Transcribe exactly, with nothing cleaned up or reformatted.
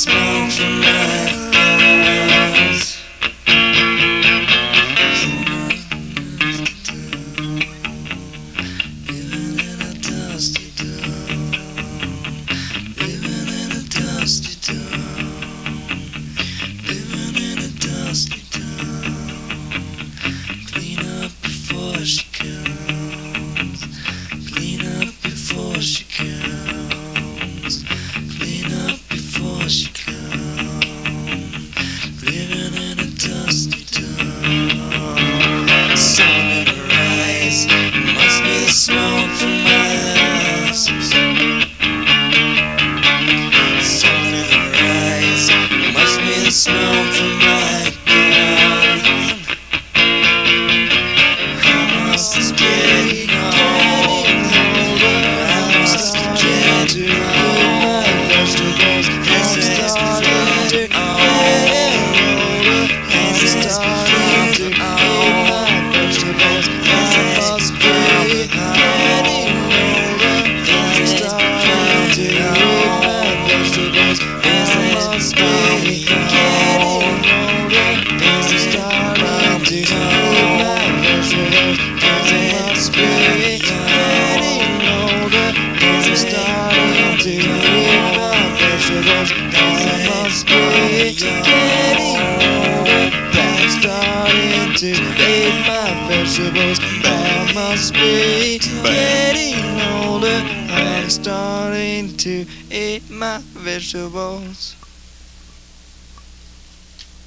smoke from my lungs. Living in a dusty town, living in a dusty town, living in a dusty town. Clean up before she comes, clean up before she comes, clean up before she comes. Living in a dusty town. Sun in her eyes, must be the smoke from my eyes. Sun in her eyes, must be the smoke from my gun. I must get home. I must get to my vegetables. This is starting to to eat my vegetables. I must be getting older. I'm starting to eat my vegetables.